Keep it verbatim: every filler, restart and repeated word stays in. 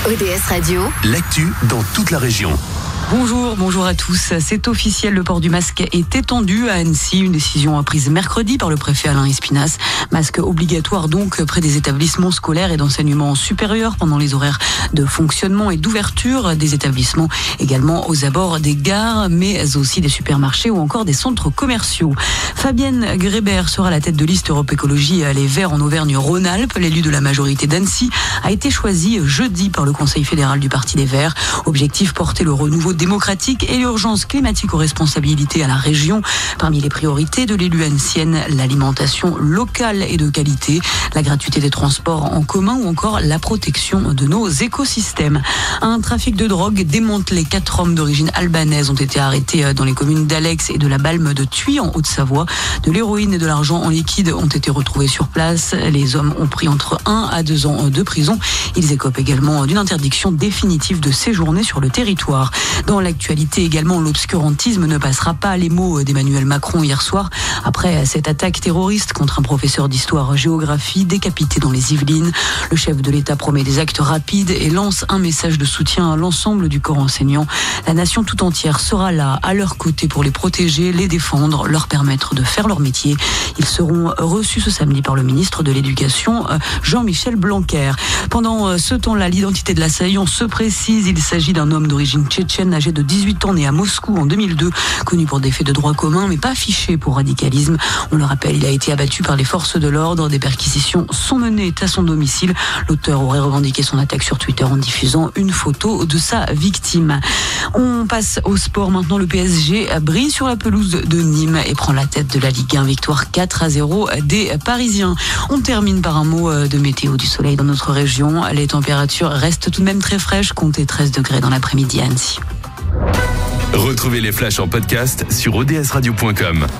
O D S Radio, l'actu dans toute la région. Bonjour, bonjour à tous. C'est officiel, le port du masque est étendu à Annecy. Une décision prise mercredi par le préfet Alain Espinasse. Masque obligatoire donc près des établissements scolaires et d'enseignement supérieur pendant les horaires de fonctionnement et d'ouverture des établissements. Également aux abords des gares, mais aussi des supermarchés ou encore des centres commerciaux. Fabienne Grébert sera à la tête de liste Europe Écologie Les Verts en Auvergne-Rhône-Alpes. L'élu de la majorité d'Annecy a été choisi jeudi par le Conseil fédéral du Parti des Verts. Objectif, porter le renouveau démocratique et l'urgence climatique aux responsabilités à la région. Parmi les priorités de l'élu annécienne, l'alimentation locale et de qualité, la gratuité des transports en commun ou encore la protection de nos écosystèmes. Un trafic de drogue démantelé. Quatre hommes d'origine albanaise ont été arrêtés dans les communes d'Alex et de la Balme de Thuy en Haute-Savoie. De l'héroïne et de l'argent en liquide ont été retrouvés sur place. Les hommes ont pris entre un à deux ans de prison. Ils écopent également d'une interdiction définitive de séjourner sur le territoire. Dans l'actualité également, l'obscurantisme ne passera pas. Les mots d'Emmanuel Macron hier soir après cette attaque terroriste contre un professeur d'histoire-géographie décapité dans les Yvelines. Le chef de l'État promet des actes rapides et lance un message de soutien à l'ensemble du corps enseignant. La nation tout entière sera là, à leur côté, pour les protéger, les défendre, leur permettre de faire leur métier. Ils seront reçus ce samedi par le ministre de l'Éducation, Jean-Michel Blanquer. Pendant ce temps-là, l'identité de l'assaillant se précise. Il s'agit d'un homme d'origine tchétchène, âgé de dix-huit ans, né à Moscou en deux mille deux, connu pour des faits de droit commun, mais pas fiché pour radicalisme. On le rappelle, il a été abattu par les forces de l'ordre. Des perquisitions sont menées à son domicile. L'auteur aurait revendiqué son attaque sur Twitter en diffusant une photo de sa victime. On passe au sport maintenant. Le P S G brille sur la pelouse de Nîmes et prend la tête de la Ligue un. Victoire quatre à zéro des Parisiens. On termine par un mot de météo. Du soleil dans notre région. Les températures restent tout de même très fraîches. Comptez treize degrés dans l'après-midi à Annecy. Retrouvez les flashs en podcast sur o d s radio point com.